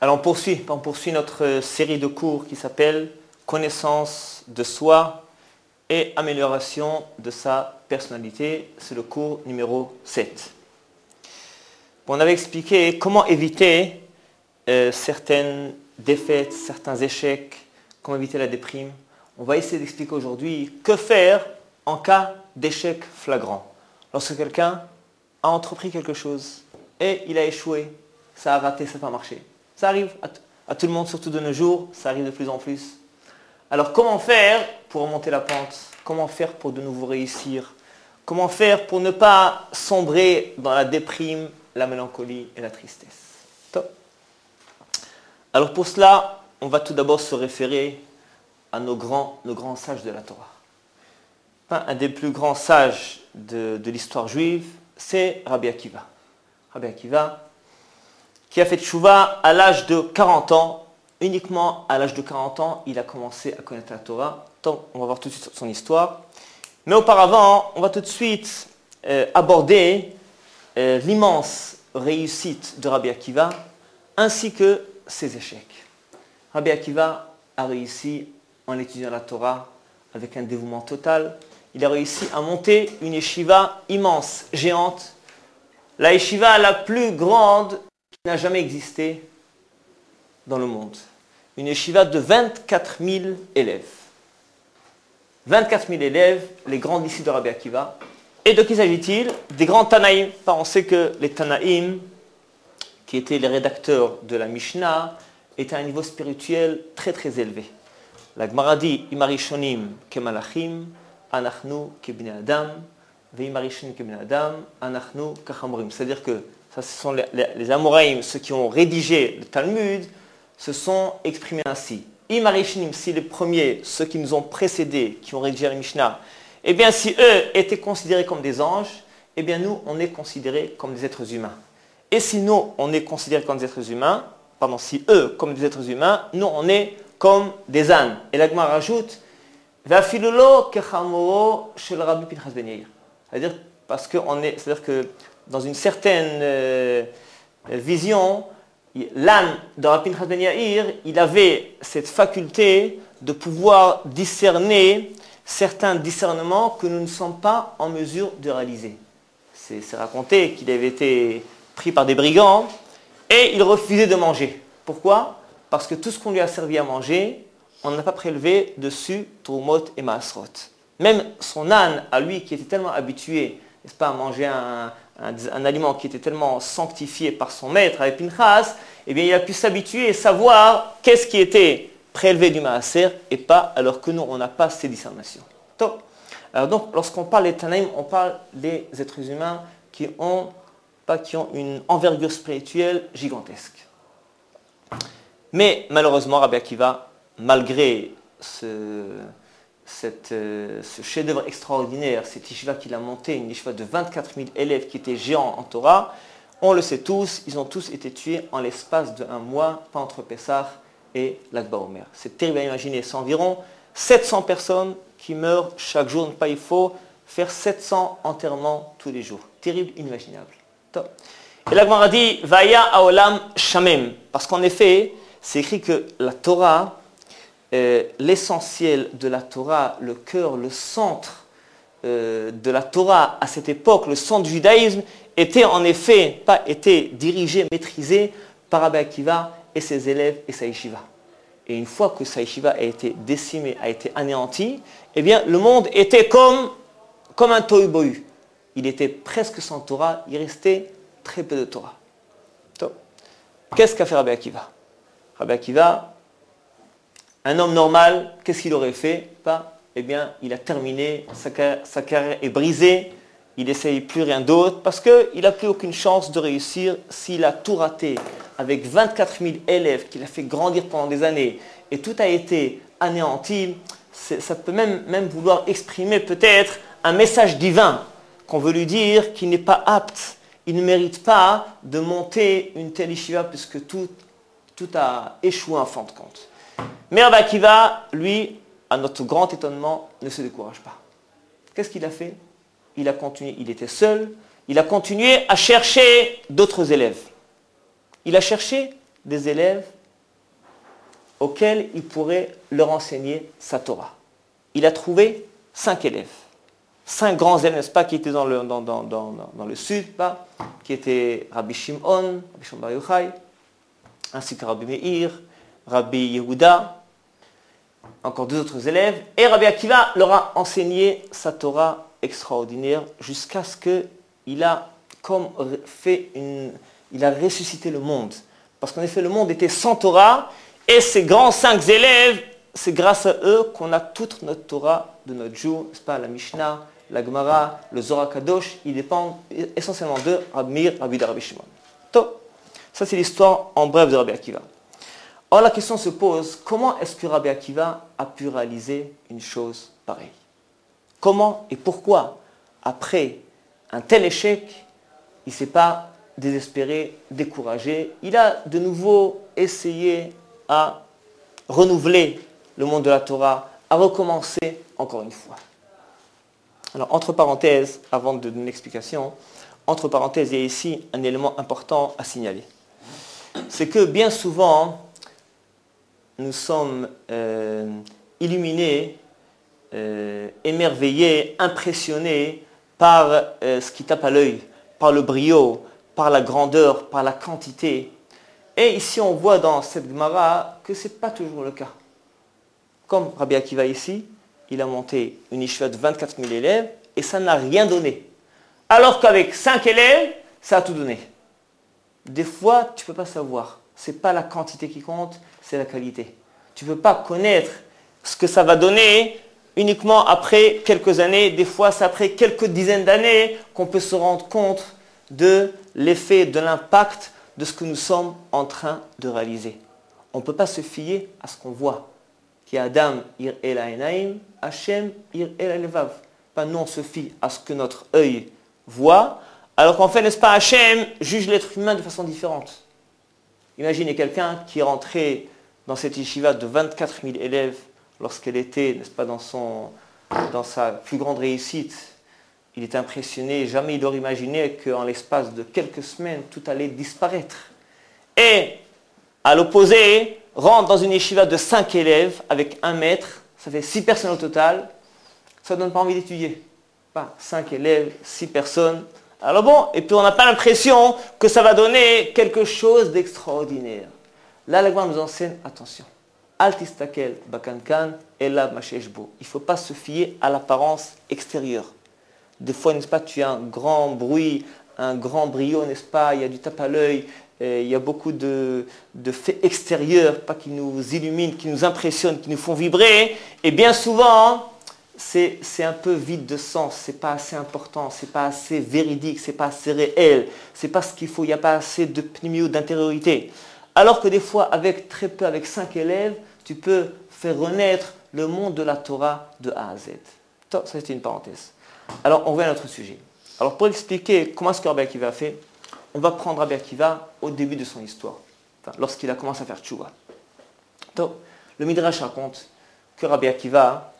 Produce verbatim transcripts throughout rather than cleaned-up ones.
Alors on poursuit, on poursuit notre série de cours qui s'appelle Connaissance de soi et amélioration de sa personnalité. C'est le cours numéro sept. On avait expliqué comment éviter euh, certaines défaites, certains échecs, comment éviter la déprime. On va essayer d'expliquer aujourd'hui que faire en cas d'échec flagrant. Lorsque quelqu'un a entrepris quelque chose et il a échoué, ça a raté, ça n'a pas marché. Ça arrive à, à tout le monde, surtout de nos jours, ça arrive de plus en plus. Alors comment faire pour remonter la pente? Comment faire pour de nouveau réussir? Comment faire pour ne pas sombrer dans la déprime, la mélancolie et la tristesse? Top. Alors pour cela, on va tout d'abord se référer à nos grands, nos grands sages de la Torah. Un des plus grands sages de, de l'histoire juive, c'est Rabbi Akiva. Rabbi Akiva, qui a fait tchouva à l'âge de quarante ans. Uniquement à l'âge de quarante ans, il a commencé à connaître la Torah. Donc, on va voir tout de suite son histoire. Mais auparavant, on va tout de suite euh, aborder euh, l'immense réussite de Rabbi Akiva, ainsi que ses échecs. Rabbi Akiva a réussi en étudiant la Torah avec un dévouement total. Il a réussi à monter une yeshiva immense, géante, la yeshiva la plus grande qui n'a jamais existé dans le monde. Une yeshiva de vingt-quatre mille élèves. vingt-quatre mille élèves, les grands disciples de Rabbi Akiva. Et de qui s'agit-il? Des grands Tanaïm. On sait que les Tanaïm, qui étaient les rédacteurs de la Mishnah, étaient à un niveau spirituel très très élevé. La Gemara dit « Imarishonim kemalachim, anachnu kebnei adam, veimarishonim kebnei adam, anachnu kachamorim » C'est-à-dire que ça, ce sont les, les, les Amoraïm, ceux qui ont rédigé le Talmud, se sont exprimés ainsi. Imarishonim, si les premiers, ceux qui nous ont précédés, qui ont rédigé la Mishnah, eh bien si eux étaient considérés comme des anges, eh bien nous, on est considérés comme des êtres humains. Et si nous, on est considérés comme des êtres humains, pardon, si eux, comme des êtres humains, nous, on est comme des ânes. Et la Gemara rajoute, Vafilolo kechamoro shel Rabbi Pinchas ben Yair. C'est-à-dire parce que on est, c'est-à-dire que dans une certaine euh, vision, l'âne de Rabbi Pinchas ben Yair, il avait cette faculté de pouvoir discerner certains discernements que nous ne sommes pas en mesure de réaliser. C'est, c'est raconté qu'il avait été pris par des brigands et il refusait de manger. Pourquoi? Parce que tout ce qu'on lui a servi à manger, on n'a pas prélevé dessus Trumot et Maasrot. Même son âne, à lui, qui était tellement habitué, n'est-ce pas, à manger un, un, un aliment qui était tellement sanctifié par son maître, avec Pinchas, eh bien, il a pu s'habituer et savoir qu'est-ce qui était prélevé du Maaser et pas, alors que nous, on n'a pas ces discernations. Donc, alors donc, lorsqu'on parle des Tanaïm, on parle des êtres humains qui ont, pas, qui ont une envergure spirituelle gigantesque. Mais malheureusement, Rabbi Akiva, malgré ce, cette, euh, ce chef-d'œuvre extraordinaire, cette yeshiva qu'il a monté, une yeshiva de vingt-quatre mille élèves qui étaient géants en Torah, on le sait tous, ils ont tous été tués en l'espace d'un mois, pas entre Pessah et l'Akba Omer. C'est terrible à imaginer, c'est environ sept cents personnes qui meurent chaque jour. Pas il faut faire sept cents enterrements tous les jours. Terrible, inimaginable. Top. Et la Gemara dit « Vaya haolam shamem » parce qu'en effet, c'est écrit que la Torah, euh, l'essentiel de la Torah, le cœur, le centre euh, de la Torah à cette époque, le centre du judaïsme, était en effet, pas été dirigé, maîtrisé par Rabbi Akiva et ses élèves et sa yeshiva. Et une fois que sa yeshiva a été décimée, a été anéantie, eh bien le monde était comme, comme un tohu bohu. Il était presque sans Torah, il restait très peu de Torah. Donc, qu'est-ce qu'a fait Rabbi Akiva? Rabbi Akiva, un homme normal, qu'est-ce qu'il aurait fait? Pas, eh bien, il a terminé, sa, sa carrière est brisée, il n'essaye plus rien d'autre parce qu'il n'a plus aucune chance de réussir s'il a tout raté avec vingt-quatre mille élèves qu'il a fait grandir pendant des années et tout a été anéanti. Ça peut même, même vouloir exprimer peut-être un message divin qu'on veut lui dire qu'il n'est pas apte, il ne mérite pas de monter une telle yeshiva puisque tout Tout a échoué en fin de compte. Mais Rabbi Akiva, lui, à notre grand étonnement, ne se décourage pas. Qu'est-ce qu'il a fait? Il a continué, il était seul, il a continué à chercher d'autres élèves. Il a cherché des élèves auxquels il pourrait leur enseigner sa Torah. Il a trouvé cinq élèves. Cinq grands élèves, n'est-ce pas, qui étaient dans le, dans, dans, dans, dans le sud, là, qui étaient Rabbi Shimon, Rabbi Shimon Bar Yochai, ainsi que Rabbi Meir, Rabbi Yehuda, encore deux autres élèves, et Rabbi Akiva leur a enseigné sa Torah extraordinaire jusqu'à ce qu'il a comme fait une, il a ressuscité le monde. Parce qu'en effet, le monde était sans Torah, et ces grands cinq élèves, c'est grâce à eux qu'on a toute notre Torah de notre jour, n'est-ce pas, la Mishnah, la Gemara, le Zohar Kadosh, ils dépendent essentiellement de Rabbi Meir, Rabbi Yehuda, Rabbi Shimon. Donc, ça c'est l'histoire en bref de Rabbi Akiva. Or, la question se pose, comment est-ce que Rabbi Akiva a pu réaliser une chose pareille? Comment et pourquoi, après un tel échec, il ne s'est pas désespéré, découragé? Il a de nouveau essayé à renouveler le monde de la Torah, à recommencer encore une fois. Alors, entre parenthèses, avant de donner une explication, entre parenthèses, il y a ici un élément important à signaler. C'est que bien souvent, nous sommes euh, illuminés, euh, émerveillés, impressionnés par euh, ce qui tape à l'œil, par le brio, par la grandeur, par la quantité. Et ici, on voit dans cette Gemara que ce n'est pas toujours le cas. Comme Rabbi Akiva ici, il a monté une yeshiva de vingt-quatre mille élèves et ça n'a rien donné. Alors qu'avec cinq élèves, ça a tout donné. Des fois, tu ne peux pas savoir. Ce n'est pas la quantité qui compte, c'est la qualité. Tu ne peux pas connaître ce que ça va donner uniquement après quelques années. Des fois, c'est après quelques dizaines d'années qu'on peut se rendre compte de l'effet, de l'impact de ce que nous sommes en train de réaliser. On ne peut pas se fier à ce qu'on voit. Qui Adam ir el ainaim, Hashem ir el alevav. Pas nous on se fie à ce que notre œil voit, alors qu'en fait, n'est-ce pas, Hashem juge l'être humain de façon différente. Imaginez quelqu'un qui est rentré dans cette yeshiva de vingt-quatre mille élèves lorsqu'elle était, n'est-ce pas, dans, son, dans sa plus grande réussite. Il était impressionné, jamais il aurait imaginé qu'en l'espace de quelques semaines, tout allait disparaître. Et, à l'opposé, rentre dans une yeshiva de cinq élèves avec un maître, ça fait six personnes au total, ça ne donne pas envie d'étudier. Pas cinq élèves, six personnes. Alors bon, et puis on n'a pas l'impression que ça va donner quelque chose d'extraordinaire. Là, la Gemara nous enseigne, attention, Al tistakel bakankan elav masheshbo. Il ne faut pas se fier à l'apparence extérieure. Des fois, n'est-ce pas, tu as un grand bruit, un grand brio, n'est-ce pas, il y a du tape à l'œil, il y a beaucoup de, de faits extérieurs, pas qui nous illuminent, qui nous impressionnent, qui nous font vibrer. Et bien souvent, c'est, c'est un peu vide de sens, c'est pas assez important, c'est pas assez véridique, c'est pas assez réel, c'est pas ce qu'il faut, il n'y a pas assez de pnimio, d'intériorité. Alors que des fois, avec très peu, avec cinq élèves, tu peux faire renaître le monde de la Torah de A à Z. Ça, c'était une parenthèse. Alors, on revient à notre sujet. Alors, pour expliquer comment est-ce que Rabbi Akiva a fait, on va prendre Rabbi Akiva au début de son histoire, enfin, lorsqu'il a commencé à faire tchouva. Donc, le Midrash raconte que Rabbi Akiva,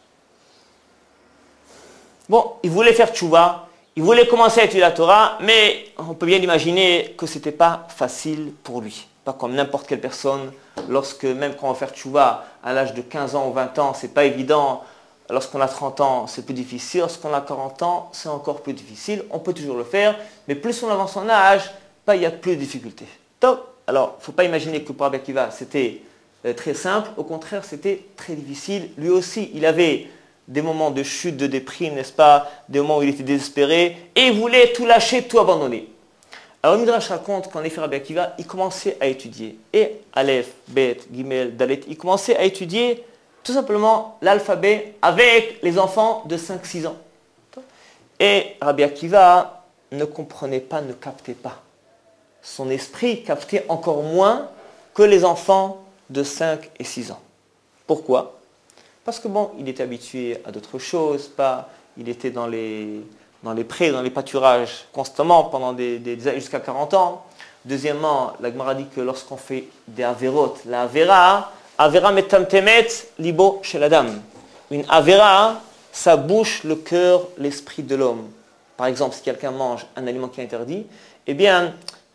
bon, il voulait faire tchouva, il voulait commencer à étudier la Torah, mais on peut bien imaginer que ce n'était pas facile pour lui. Pas comme n'importe quelle personne, lorsque même quand on va faire tchouva à l'âge de quinze ans ou vingt ans, c'est pas évident. Lorsqu'on a trente ans, c'est plus difficile. Lorsqu'on a quarante ans, c'est encore plus difficile. On peut toujours le faire, mais plus on avance en âge, pas il y a plus de difficultés. Donc, alors, il ne faut pas imaginer que pour Rabbi Akiva, c'était euh, très simple. Au contraire, c'était très difficile. Lui aussi, il avait des moments de chute, de déprime, n'est-ce pas? Des moments où il était désespéré et il voulait tout lâcher, tout abandonner. Alors, le Midrash raconte qu'en effet, Rabbi Akiva, il commençait à étudier. Et Aleph, Bet, Gimel, Dalet, il commençait à étudier tout simplement l'alphabet avec les enfants de cinq six ans. Et Rabbi Akiva ne comprenait pas, ne captait pas. Son esprit captait encore moins que les enfants de cinq et six ans. Pourquoi? Parce que bon, il était habitué à d'autres choses, pas, il était dans les, dans les prés, dans les pâturages constamment pendant des, des années jusqu'à quarante ans. Deuxièmement, la Gemara dit que lorsqu'on fait des avérotes, la avéra, Avera metamtemet libo chez la dame. Une avera, ça bouche le cœur, l'esprit de l'homme. Par exemple, si quelqu'un mange un aliment qui est interdit, eh bien,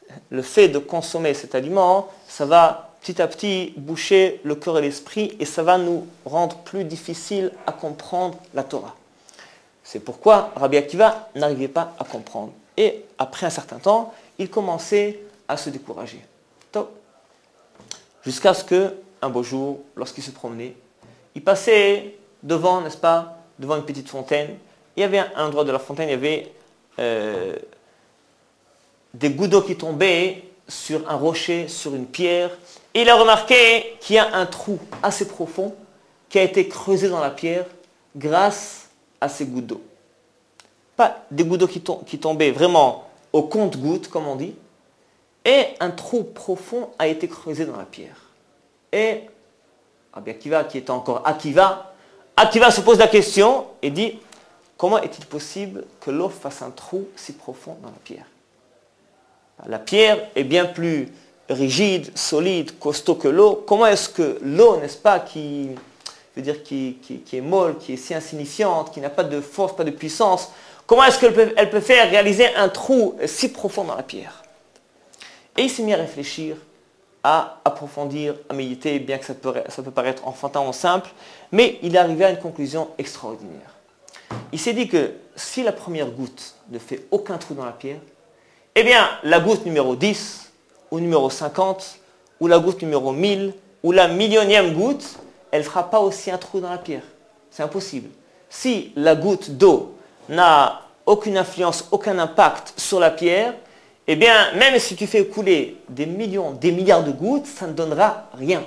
le fait de consommer cet aliment, ça va petit à petit boucher le cœur et l'esprit et ça va nous rendre plus difficile à comprendre la Torah. C'est pourquoi Rabbi Akiva n'arrivait pas à comprendre. Et après un certain temps, il commençait à se décourager. Jusqu'à ce qu'un beau jour, lorsqu'il se promenait, il passait devant, n'est-ce pas, devant une petite fontaine. Il y avait un endroit de la fontaine, il y avait euh, des gouttes d'eau qui tombaient sur un rocher, sur une pierre. Et il a remarqué qu'il y a un trou assez profond qui a été creusé dans la pierre grâce à ces gouttes d'eau. Pas des gouttes d'eau qui, tom- qui tombaient vraiment au compte-gouttes, comme on dit. Et un trou profond a été creusé dans la pierre. Et Rabbi Akiva, qui est encore Akiva, Akiva se pose la question et dit, comment est-il possible que l'eau fasse un trou si profond dans la pierre? La pierre est bien plus rigide, solide, costaud que l'eau. Comment est-ce que l'eau, n'est-ce pas, qui, je veux dire, qui, qui, qui est molle, qui est si insignifiante, qui n'a pas de force, pas de puissance, comment est-ce qu'elle peut, elle peut faire réaliser un trou si profond dans la pierre? Et il s'est mis à réfléchir, à approfondir, à méditer, bien que ça peut, ça peut paraître enfantin ou simple, mais il est arrivé à une conclusion extraordinaire. Il s'est dit que si la première goutte ne fait aucun trou dans la pierre, eh bien, la goutte numéro dix, ou numéro cinquante, ou la goutte numéro mille, ou la millionième goutte, elle ne fera pas aussi un trou dans la pierre. C'est impossible. Si la goutte d'eau n'a aucune influence, aucun impact sur la pierre, eh bien, même si tu fais couler des millions, des milliards de gouttes, ça ne donnera rien.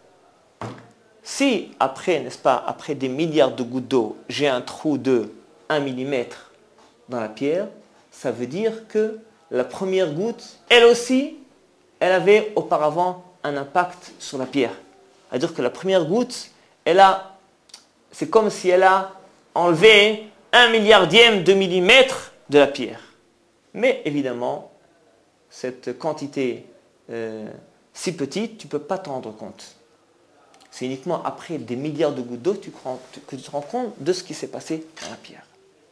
Si, après, n'est-ce pas, après des milliards de gouttes d'eau, j'ai un trou de un millimètre dans la pierre, ça veut dire que la première goutte, elle aussi, elle avait auparavant un impact sur la pierre. C'est-à-dire que la première goutte, elle a, c'est comme si elle a enlevé un milliardième de millimètre de la pierre. Mais évidemment, cette quantité euh, si petite, tu ne peux pas t'en rendre compte. C'est uniquement après des milliards de gouttes d'eau que tu te rends compte de ce qui s'est passé dans la pierre.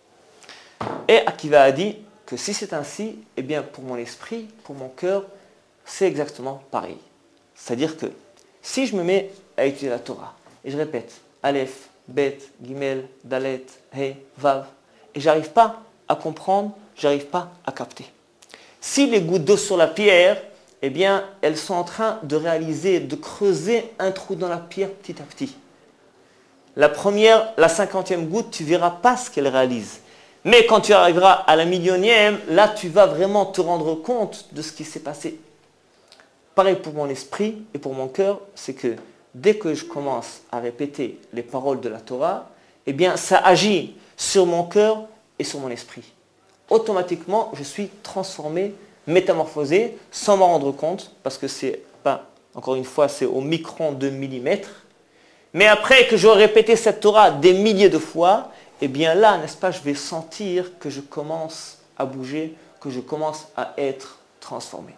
Et Akiva a dit que si c'est ainsi, eh bien pour mon esprit, pour mon cœur, c'est exactement pareil. C'est-à-dire que si je me mets à étudier la Torah, et je répète, Aleph, Bet, Gimel, Dalet, He, Vav, et j'arrive pas à comprendre, j'arrive pas à capter. Si les gouttes d'eau sur la pierre, eh bien, elles sont en train de réaliser, de creuser un trou dans la pierre petit à petit. La première, la cinquantième goutte, tu ne verras pas ce qu'elle réalise. Mais quand tu arriveras à la millionième, là, tu vas vraiment te rendre compte de ce qui s'est passé. Pareil pour mon esprit et pour mon cœur, c'est que dès que je commence à répéter les paroles de la Torah, eh bien, ça agit sur mon cœur et sur mon esprit. Automatiquement, je suis transformé, métamorphosé, sans m'en rendre compte, parce que c'est pas, encore une fois, c'est au micron de millimètre. Mais après que j'aurai répété cette Torah des milliers de fois, eh bien là, n'est-ce pas, je vais sentir que je commence à bouger, que je commence à être transformé.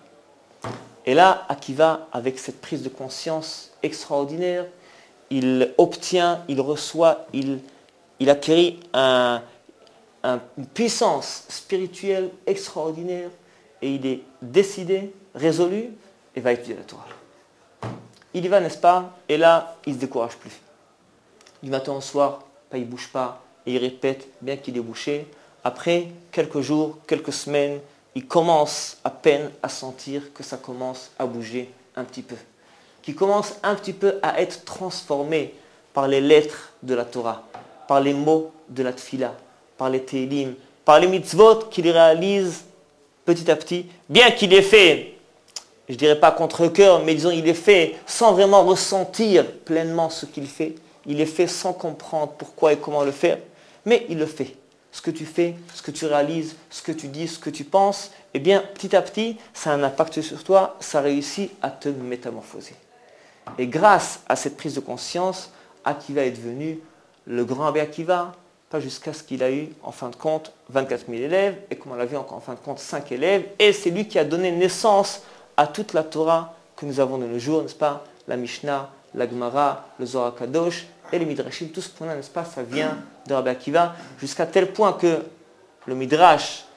Et là, Akiva, avec cette prise de conscience extraordinaire, il obtient, il reçoit, il, il acquérit un, un, une puissance spirituelle extraordinaire et il est décidé, résolu et va étudier la Torah. Il y va, n'est-ce pas? Et là, il ne se décourage plus. Du matin au soir, pas, il ne bouge pas et il répète, bien qu'il est bouché. Après quelques jours, quelques semaines, il commence à peine à sentir que ça commence à bouger un petit peu. Qu'il commence un petit peu à être transformé par les lettres de la Torah, par les mots de la Tfila, par les Télim, par les mitzvot qu'il réalise petit à petit, bien qu'il ait fait, je ne dirais pas contre cœur, mais disons il est fait sans vraiment ressentir pleinement ce qu'il fait. Il est fait sans comprendre pourquoi et comment le faire, mais il le fait. Ce que tu fais, ce que tu réalises, ce que tu dis, ce que tu penses, eh bien, petit à petit, ça a un impact sur toi, ça réussit à te métamorphoser. Et grâce à cette prise de conscience, Akiva est devenu le grand Rabbi Akiva, pas jusqu'à ce qu'il a eu, en fin de compte, vingt-quatre mille élèves, et comme on l'a vu, en fin de compte, cinq élèves, et c'est lui qui a donné naissance à toute la Torah que nous avons de nos jours, n'est-ce pas? La Mishnah, la Gemara, le Zohar Kadosh, et les Midrashim, tout ce qu'on a, n'est-ce pas, ça vient de Rabbi Akiva, jusqu'à tel point que le Midrash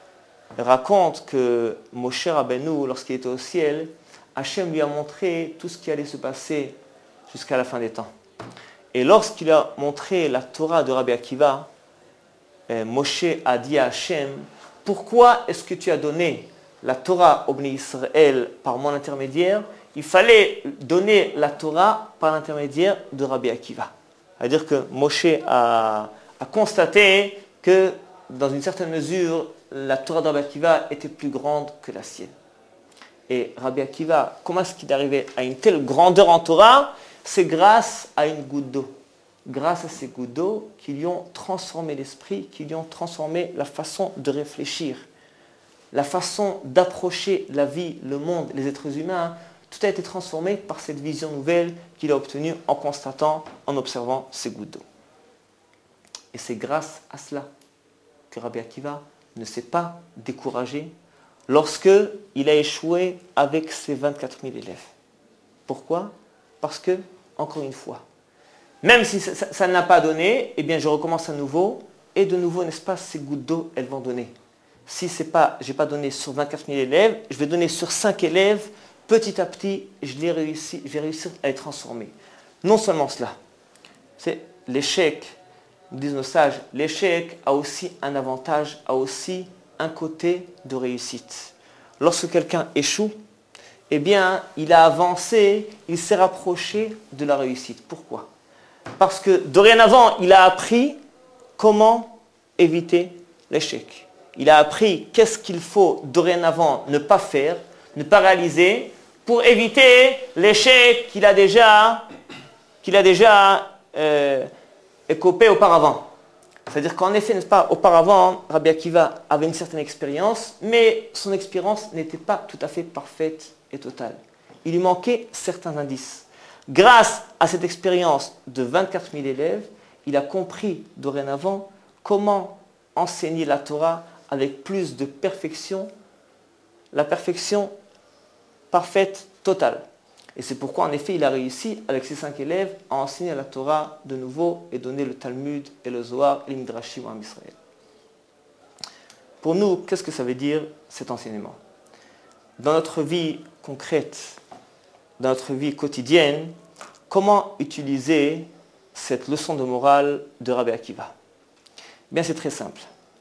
raconte que Moshe Rabbeinu, lorsqu'il était au ciel, Hachem lui a montré tout ce qui allait se passer jusqu'à la fin des temps. Et lorsqu'il a montré la Torah de Rabbi Akiva, eh, Moshe a dit à Hachem, pourquoi est-ce que tu as donné la Torah au Bnei Israël par mon intermédiaire? Il fallait donner la Torah par l'intermédiaire de Rabbi Akiva. C'est-à-dire que Moshe a, a constaté que, dans une certaine mesure, la Torah de Rabbi Akiva était plus grande que la sienne. Et Rabbi Akiva, comment est-ce qu'il est arrivé à une telle grandeur en Torah? C'est grâce à une goutte d'eau. Grâce à ces gouttes d'eau qui lui ont transformé l'esprit, qui lui ont transformé la façon de réfléchir, la façon d'approcher la vie, le monde, les êtres humains. Tout a été transformé par cette vision nouvelle qu'il a obtenue en constatant, en observant ces gouttes d'eau. Et c'est grâce à cela que Rabbi Akiva ne s'est pas découragé lorsque il a échoué avec ses vingt-quatre mille élèves. Pourquoi? Parce que, encore une fois, même si ça, ça, ça ne l'a pas donné, eh bien je recommence à nouveau, et de nouveau, n'est-ce pas, ces gouttes d'eau, elles vont donner. Si c'est pas, je n'ai pas donné sur vingt-quatre mille élèves, je vais donner sur cinq élèves, petit à petit, je, l'ai réussi, je vais réussir à les transformer. Non seulement cela, c'est l'échec, disent nos sages, l'échec a aussi un avantage, a aussi un côté de réussite. Lorsque quelqu'un échoue, eh bien, il a avancé, il s'est rapproché de la réussite. Pourquoi? Parce que dorénavant, il a appris comment éviter l'échec. Il a appris qu'est-ce qu'il faut dorénavant ne pas faire, ne pas réaliser, pour éviter l'échec qu'il a déjà, qu'il a déjà euh, écopé auparavant. C'est-à-dire qu'en effet, n'est-ce pas, auparavant, Rabbi Akiva avait une certaine expérience, mais son expérience n'était pas tout à fait parfaite et totale. Il lui manquait certains indices. Grâce à cette expérience de vingt-quatre mille élèves, il a compris dorénavant comment enseigner la Torah avec plus de perfection, la perfection parfaite, totale. Et c'est pourquoi, en effet, il a réussi, avec ses cinq élèves, à enseigner la Torah de nouveau et donner le Talmud et le Zohar et les Midrashim en Israël. Pour nous, qu'est-ce que ça veut dire cet enseignement? Dans notre vie concrète, dans notre vie quotidienne, comment utiliser cette leçon de morale de Rabbi Akiva? Bien, c'est très simple.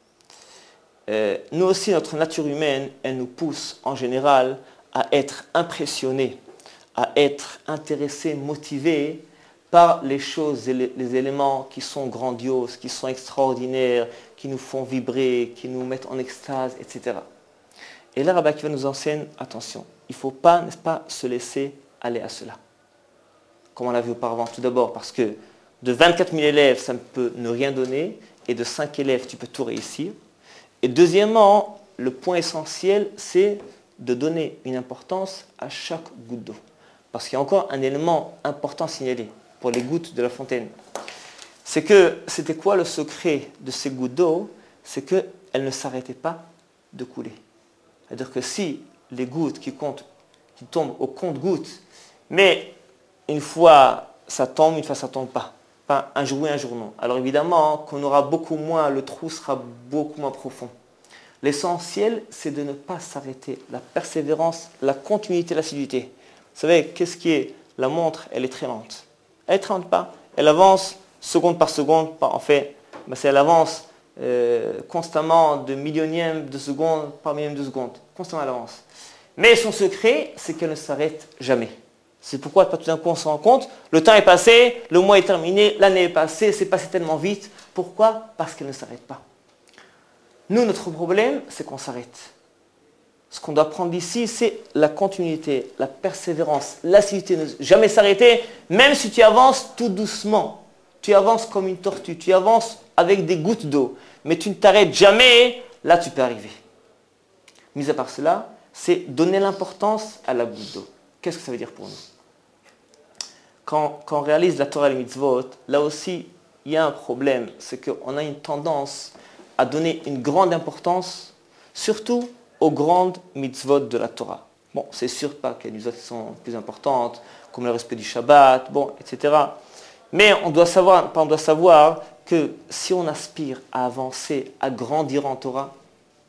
Euh, nous aussi, notre nature humaine, elle nous pousse en général à être impressionnés, à être intéressés, motivés par les choses et les, les éléments qui sont grandioses, qui sont extraordinaires, qui nous font vibrer, qui nous mettent en extase, et cetera. Et là, Rabbi Akiva nous enseigne, attention, il ne faut pas, n'est-ce pas, se laisser aller à cela. Comme on l'a vu auparavant, tout d'abord parce que de vingt-quatre mille élèves, ça ne peut ne rien donner, et de cinq élèves, tu peux tout réussir. Et deuxièmement, le point essentiel, c'est de donner une importance à chaque goutte d'eau. Parce qu'il y a encore un élément important signalé pour les gouttes de la fontaine. C'est que, c'était quoi le secret de ces gouttes d'eau? C'est qu'elles ne s'arrêtaient pas de couler. C'est-à-dire que si les gouttes qui, comptent, qui tombent au compte-gouttes, mais une fois ça tombe, une fois ça ne tombe pas. Pas un jour oui, un jour non. Alors évidemment, qu'on aura beaucoup moins, le trou sera beaucoup moins profond. L'essentiel, c'est de ne pas s'arrêter. La persévérance, la continuité, l'assiduité. Vous savez, qu'est-ce qui est? La montre, elle est très lente. Elle est très lente pas. Elle avance seconde par seconde. En fait, ben elle avance euh, constamment de millionième de seconde par millième de seconde. Constamment elle avance. Mais son secret, c'est qu'elle ne s'arrête jamais. C'est pourquoi tout d'un coup on se rend compte, le temps est passé, le mois est terminé, l'année est passée, c'est passé tellement vite. Pourquoi? Parce qu'elle ne s'arrête pas. Nous, notre problème, c'est qu'on s'arrête. Ce qu'on doit prendre ici, c'est la continuité, la persévérance, l'assiduité, ne jamais s'arrêter, même si tu avances tout doucement. Tu avances comme une tortue, tu avances avec des gouttes d'eau, mais tu ne t'arrêtes jamais, là tu peux arriver. Mis à part cela, c'est donner l'importance à la goutte d'eau. Qu'est-ce que ça veut dire pour nous? Quand, quand on réalise la Torah et les mitzvot, là aussi, il y a un problème, c'est qu'on a une tendance à donner une grande importance, surtout aux grandes mitzvot de la Torah. Bon, c'est sûr pas qu'il y a des mitzvot qui sont plus importantes, comme le respect du Shabbat, bon, et cetera. Mais on doit savoir, on doit savoir que si on aspire à avancer, à grandir en Torah,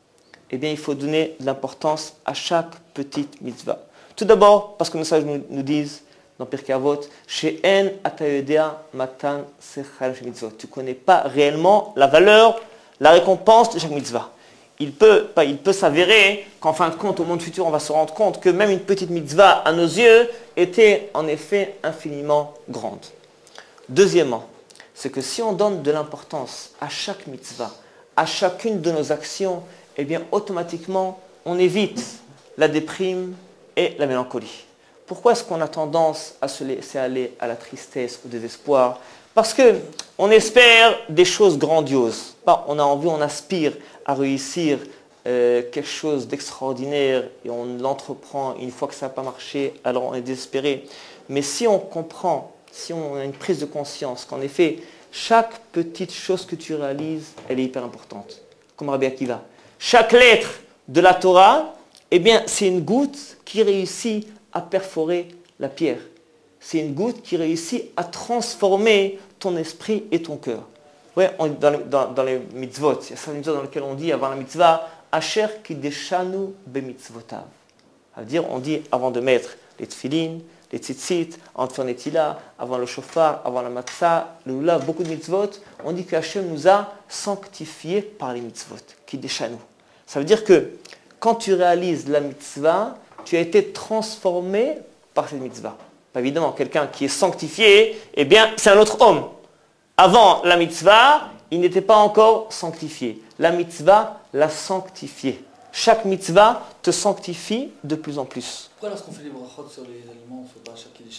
eh bien, il faut donner de l'importance à chaque petite mitzvah. Tout d'abord, parce que nos sages nous, nous disent, dans Pirkei Avot, She'en atayodea matan sechal mitzvot. Tu ne connais pas réellement la valeur, la récompense de chaque mitzvah. Il peut, il peut s'avérer qu'en fin de compte, au monde futur, on va se rendre compte que même une petite mitzvah, à nos yeux, était en effet infiniment grande. Deuxièmement, c'est que si on donne de l'importance à chaque mitzvah, à chacune de nos actions, eh bien automatiquement, on évite la déprime et la mélancolie. Pourquoi est-ce qu'on a tendance à se laisser aller à la tristesse, au désespoir? Parce qu'on espère des choses grandioses. On a envie, on aspire à réussir euh, quelque chose d'extraordinaire et on l'entreprend. Une fois que ça n'a pas marché, alors on est désespéré. Mais si on comprend, si on a une prise de conscience qu'en effet, chaque petite chose que tu réalises, elle est hyper importante. Comme Rabbi Akiva. Chaque lettre de la Torah, eh bien, c'est une goutte qui réussit à perforer la pierre. C'est une goutte qui réussit à transformer ton esprit et ton cœur. Ouais, on, dans, les, dans, dans les mitzvot, il y a certaines mitzvot dans lesquelles on dit avant la mitzvah, Asher kideshanu bemitzvotav. Ça veut dire, on dit avant de mettre les tfilin, les tzitzit, avant de faire netila, avant le shofar, avant la matzah, le lulav, beaucoup de mitzvot, on dit que Hachem nous a sanctifiés par les mitzvot, kideshanu. Ça veut dire que quand tu réalises la mitzvah, tu as été transformé par cette mitzvah. Évidemment, quelqu'un qui est sanctifié, eh bien, c'est un autre homme. Avant la mitzvah, il n'était pas encore sanctifié. La mitzvah l'a sanctifié. Chaque mitzvah te sanctifie de plus en plus. Pourquoi lorsqu'on fait les brachot sur les aliments, on ne fait pas chaque idée chez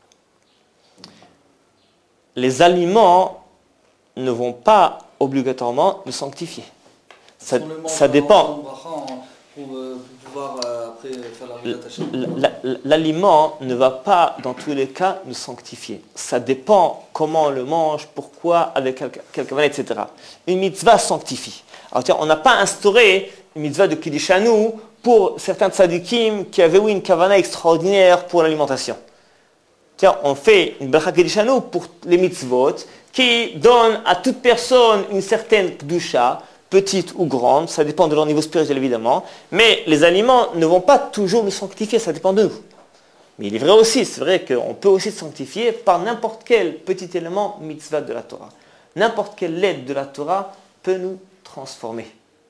nous? Les aliments ne vont pas obligatoirement nous sanctifier. Ça, ça dépend. Pour, euh, pour pouvoir euh, après faire la L- L'aliment ne va pas, dans tous les cas, nous sanctifier. Ça dépend comment on le mange, pourquoi, avec quel kavanah, et cetera. Une mitzvah sanctifie. Alors, tiens, on n'a pas instauré une mitzvah de Kiddishanu pour certains tzadikim qui avaient oui, une kavanah extraordinaire pour l'alimentation. Tiens, on fait une bracha Kiddishanu pour les mitzvot qui donnent à toute personne une certaine kedusha, petite ou grande, ça dépend de leur niveau spirituel évidemment, mais les aliments ne vont pas toujours nous sanctifier, ça dépend de nous. Mais il est vrai aussi, c'est vrai qu'on peut aussi se sanctifier par n'importe quel petit élément mitzvah de la Torah. N'importe quelle lettre de la Torah peut nous transformer.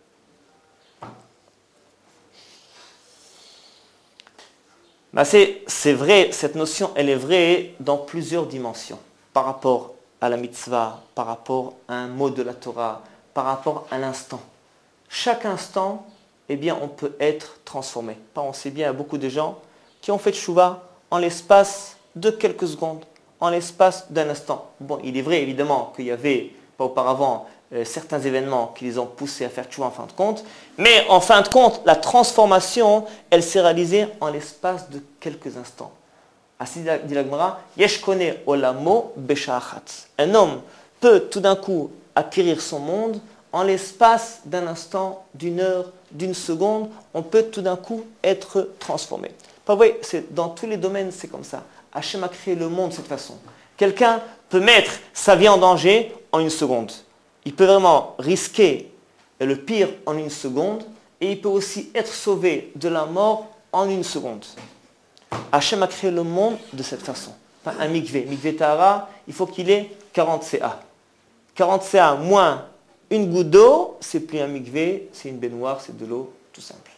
Ben c'est, c'est vrai, cette notion, elle est vraie dans plusieurs dimensions, par rapport à la mitzvah, par rapport à un mot de la Torah, par rapport à l'instant. Chaque instant, eh bien, on peut être transformé. On sait bien, il y a beaucoup de gens qui ont fait tchouva en l'espace de quelques secondes, en l'espace d'un instant. Bon, il est vrai évidemment qu'il y avait, pas auparavant, euh, certains événements qui les ont poussés à faire tchouva en fin de compte, mais en fin de compte, la transformation, elle s'est réalisée en l'espace de quelques instants. Ainsi dit la Gemara, Yesh kone olamo besha'achat. Un homme peut tout d'un coup acquérir son monde en l'espace d'un instant, d'une heure, d'une seconde, on peut tout d'un coup être transformé. Oui, c'est, dans tous les domaines, c'est comme ça. Hachem a créé le monde de cette façon. Quelqu'un peut mettre sa vie en danger en une seconde. Il peut vraiment risquer le pire en une seconde et il peut aussi être sauvé de la mort en une seconde. Hachem a créé le monde de cette façon. Enfin, un mikvé, mikvé tahara, il faut qu'il ait quarante C A. quarante C A moins une goutte d'eau, c'est plus un mikvé, c'est une baignoire, c'est de l'eau, tout simple.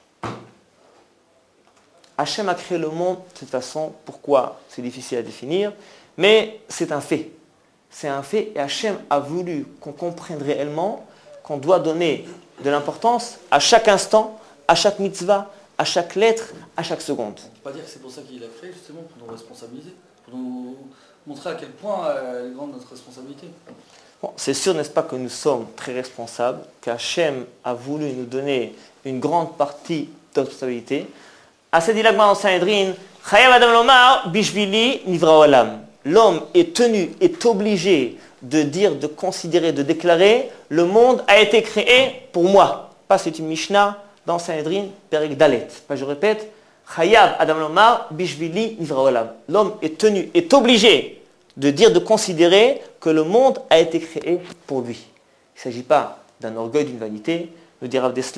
Hachem a créé le monde de cette façon. Pourquoi? C'est difficile à définir, mais c'est un fait. C'est un fait et Hachem a voulu qu'on comprenne réellement qu'on doit donner de l'importance à chaque instant, à chaque mitzvah, à chaque lettre, à chaque seconde. On ne peut pas dire que c'est pour ça qu'il a créé, justement, pour nous responsabiliser, pour nous montrer à quel point euh, est grande notre responsabilité. Bon, c'est sûr, n'est-ce pas, que nous sommes très responsables, qu'Hachem a voulu nous donner une grande partie de notre responsabilité. À cette dilagma dans Sanhedrin, Chayav Adam Lomar, Bishvili Nivra Olam. L'homme est tenu, est obligé de dire, de considérer, de déclarer, le monde a été créé pour moi. Pas c'est une Mishnah dans Sanhedrin, Perek Dalet. Pas je répète, Chayav Adam Lomar, Bishvili Nivra Olam. L'homme est tenu, est obligé de dire, de considérer que le monde a été créé pour lui. Il ne s'agit pas d'un orgueil, d'une vanité. Nous dit Rav Dessler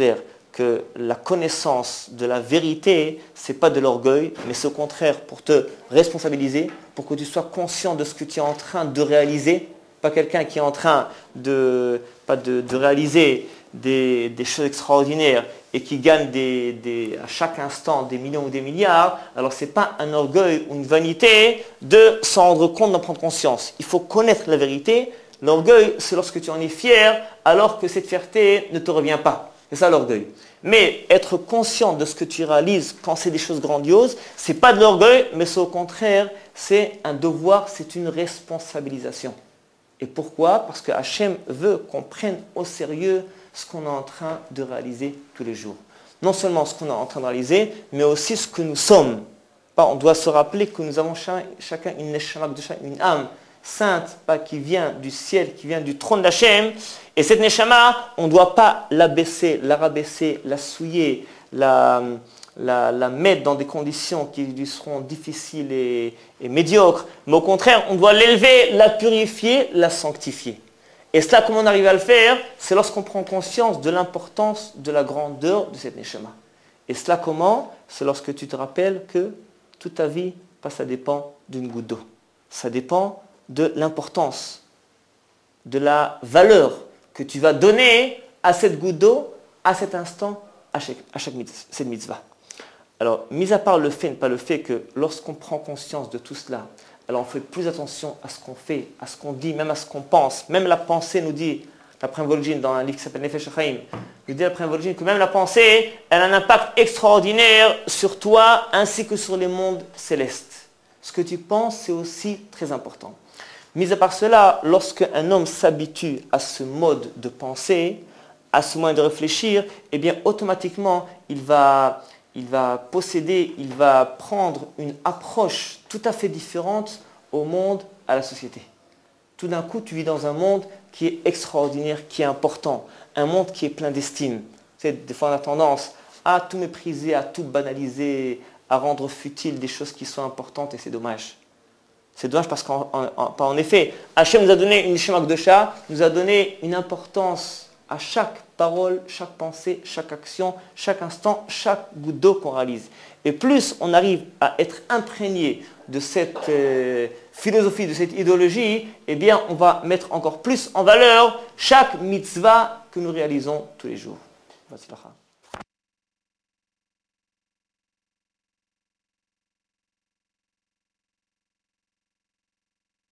que la connaissance de la vérité, ce n'est pas de l'orgueil, mais c'est au contraire pour te responsabiliser, pour que tu sois conscient de ce que tu es en train de réaliser, pas quelqu'un qui est en train de, pas de, de réaliser des, des choses extraordinaires et qui gagne des, des, à chaque instant des millions ou des milliards. Alors ce n'est pas un orgueil ou une vanité de s'en rendre compte, d'en prendre conscience. Il faut connaître la vérité. L'orgueil, c'est lorsque tu en es fier, alors que cette fierté ne te revient pas. C'est ça l'orgueil. Mais être conscient de ce que tu réalises quand c'est des choses grandioses, ce n'est pas de l'orgueil, mais c'est au contraire, c'est un devoir, c'est une responsabilisation. Et pourquoi? Parce que Hachem veut qu'on prenne au sérieux ce qu'on est en train de réaliser tous les jours. Non seulement ce qu'on est en train de réaliser, mais aussi ce que nous sommes. On doit se rappeler que nous avons chacun une neshama, une âme sainte, pas qui vient du ciel, qui vient du trône d'Hachem. Et cette neshama, on ne doit pas l'abaisser, la rabaisser, la souiller, la, la, la mettre dans des conditions qui lui seront difficiles et, et médiocres. Mais au contraire, on doit l'élever, la purifier, la sanctifier. Et cela, comment on arrive à le faire? C'est lorsqu'on prend conscience de l'importance de la grandeur de cette neshama. Et cela comment? C'est lorsque tu te rappelles que toute ta vie, pas ça dépend d'une goutte d'eau. Ça dépend de l'importance, de la valeur que tu vas donner à cette goutte d'eau, à cet instant, à chaque, à chaque cette mitzvah. Alors, mis à part le fait, pas le fait que lorsqu'on prend conscience de tout cela, alors on fait plus attention à ce qu'on fait, à ce qu'on dit, même à ce qu'on pense. Même la pensée nous dit, l'après Vol'jin, dans un livre qui s'appelle Nefesh HaChaim, nous dit l'après Vol'jin que même la pensée, elle a un impact extraordinaire sur toi ainsi que sur les mondes célestes. Ce que tu penses, c'est aussi très important. Mis à part cela, lorsque un homme s'habitue à ce mode de pensée, à ce moyen de réfléchir, eh bien automatiquement, il va, il va posséder, il va prendre une approche tout à fait différente au monde, à la société. Tout d'un coup, tu vis dans un monde qui est extraordinaire, qui est important, un monde qui est plein d'estime. Tu sais, des fois, on a tendance à tout mépriser, à tout banaliser, à rendre futile des choses qui sont importantes, et c'est dommage. C'est dommage parce qu'en en, en effet, Hachem nous a donné une Neshama Kedosha, nous a donné une importance à chaque parole, chaque pensée, chaque action, chaque instant, chaque goutte d'eau qu'on réalise. Et plus on arrive à être imprégné de cette euh, philosophie, de cette idéologie, eh bien on va mettre encore plus en valeur chaque mitzvah que nous réalisons tous les jours. Vatzlacha.